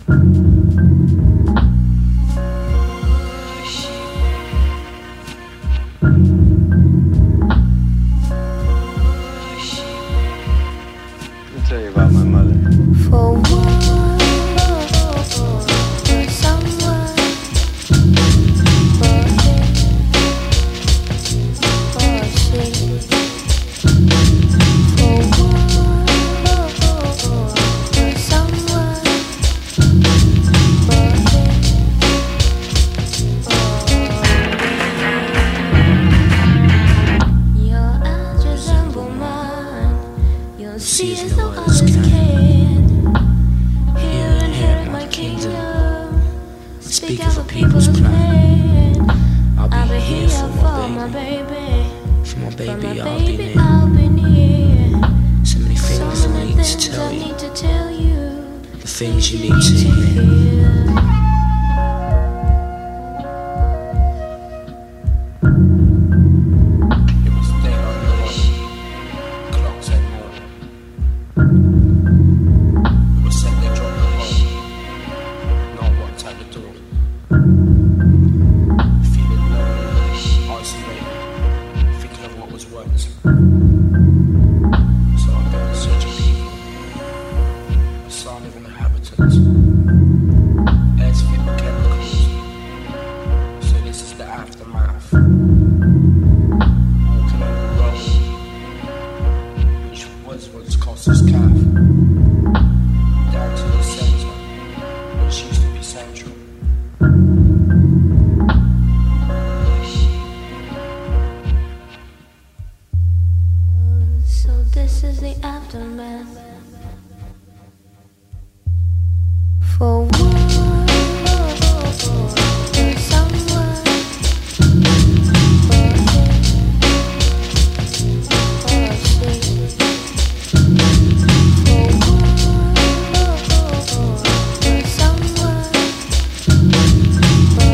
Tell you about my mother. For one, for someone, for him, for she. For one, for someone, for him, for your eyes resemble mine. You'll see as though others can. Hear and inherit my kingdom. Speak out for people's plan. I'll be here for my baby. For my For my baby, baby, I'll be near. So many So things I many need to things tell I you. need to tell you. The things you need to hear. It was daylight in the morning. Clock said morning. It was said they dropped the ball. Not what at the door. Feeling lonely, isolated, thinking of what was once. So I go in search of people. A sign of inhabitants. Air's fit with chemicals. So this is the aftermath. Walking over the road, which was once Costa's calf, down to the centre, which used to be central. So this is the aftermath. For one, for someone, for him, for she. For one, for someone, for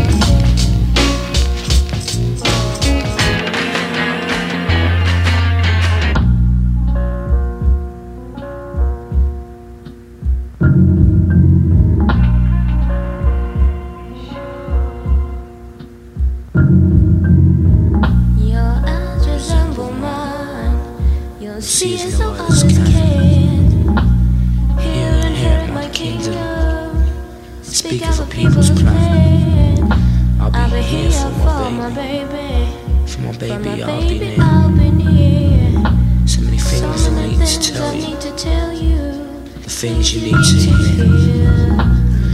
your eyes resemble mine. You'll see as though others can. Hear and inherit my kingdom. Speak out for people's plan. I'll be here for my baby. For my For my baby, I'll be baby, near. I'll be near. So many So things I many need to things tell I you. need to tell you. The things you need to hear. hear.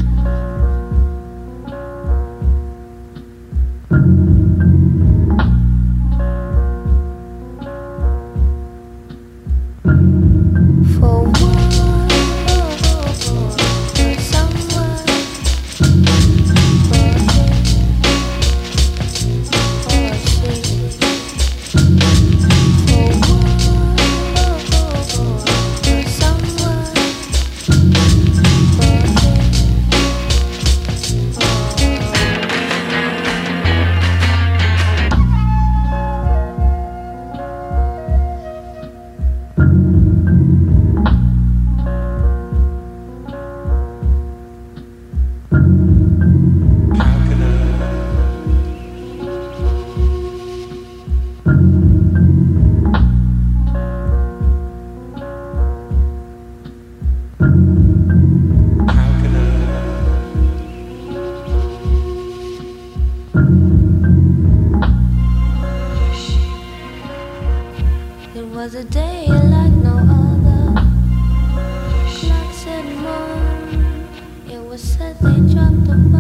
For one, for someone, for him, for she. For one, for someone, for It was a day like no other. Clock said morn. It was said they dropped the